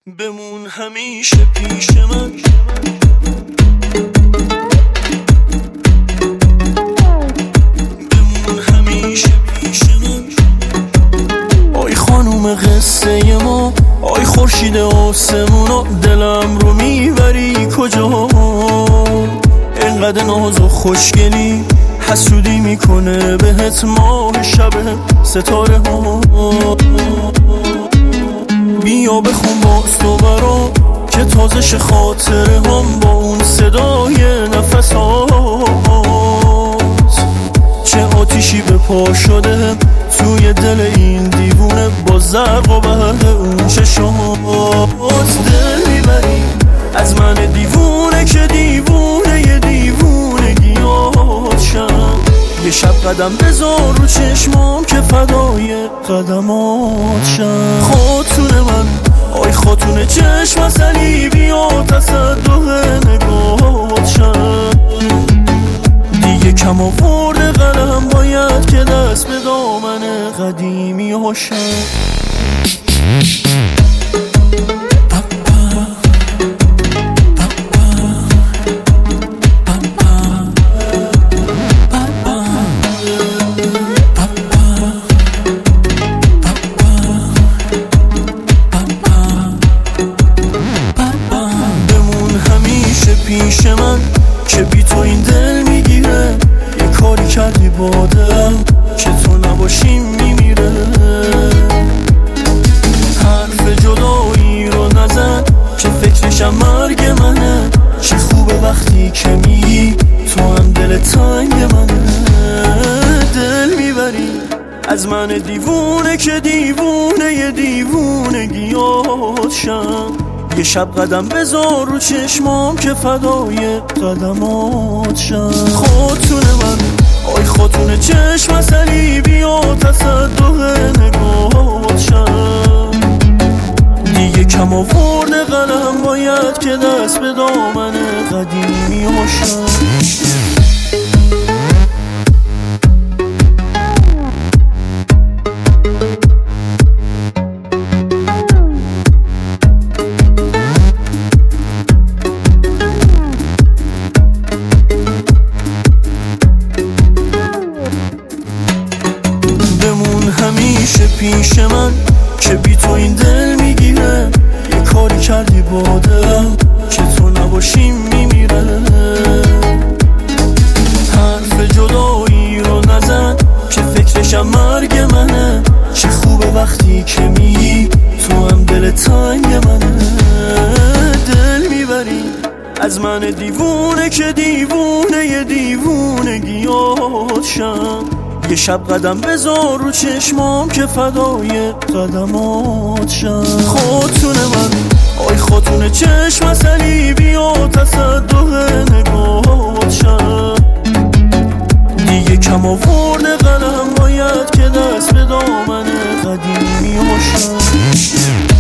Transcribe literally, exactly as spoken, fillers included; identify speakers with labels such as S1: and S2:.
S1: بمون همیشه پیش من. بمون همیشه پیش من. آی خانوم قصه ما، آی خورشید آسمونا، دلم رو میبری کجا؟ اینقدر ناز و خوشگلی حسودی میکنه بهت ماه شب ستاره ها. بیا بخون باز تو برام که تازش خاطره هم با اون صدای نفسات. چه آتیشی به پا شده توی دل این دیوونه، با زرق و برق اون چشمات. دل میبری از من دیوونه که دیوونه یه دیوونه گیاد شم. یه شب قدم بذار رو چشمام که فدای قدمات شم. خاتون من، آی خاتون چشم سلی، بیا تصدق نگات شم. دیگه کم آورده قلم، باید که دست به دامن قدیمی هاشم. پیش من که بی تو این دل میگیره، یه کاری کردی با دلم که تو نباشی میمیره. حرف جدایی رو نزن که فکرشم مرگ منه. چه خوبه وقتی که میگی تو هم دل تنگ منه. دل میبری از من دیوونه که دیوونه یه دیوونه گیاد شم. یه شب قدم بذار رو چشمام که فدای قدمات شم. خاتون من، آی خاتون چشم سلی، بیا تصدق نگات شم. دیگه کم آورده قلم، باید که دست به دامن قدیمی هاشم. همیشه پیش من که بی تو این دل میگیره، یه کاری کردی با دلم که تو نباشی میمیره. حرف جدایی رو نزن که فکرشم مرگ منه. چه خوبه وقتی که میگی تو هم دل تنگ منه. دل میبری از من دیوونه که دیوونه یه دیوونه گیاد شم. یه شب قدم بذار رو چشمام که فدای قدمات شم. خاتون من، آی خاتون چشم سلی، بیا تصدق نگات شم. دیگه کم آورده قلم، باید که دست به دامن قدیمی هاشم.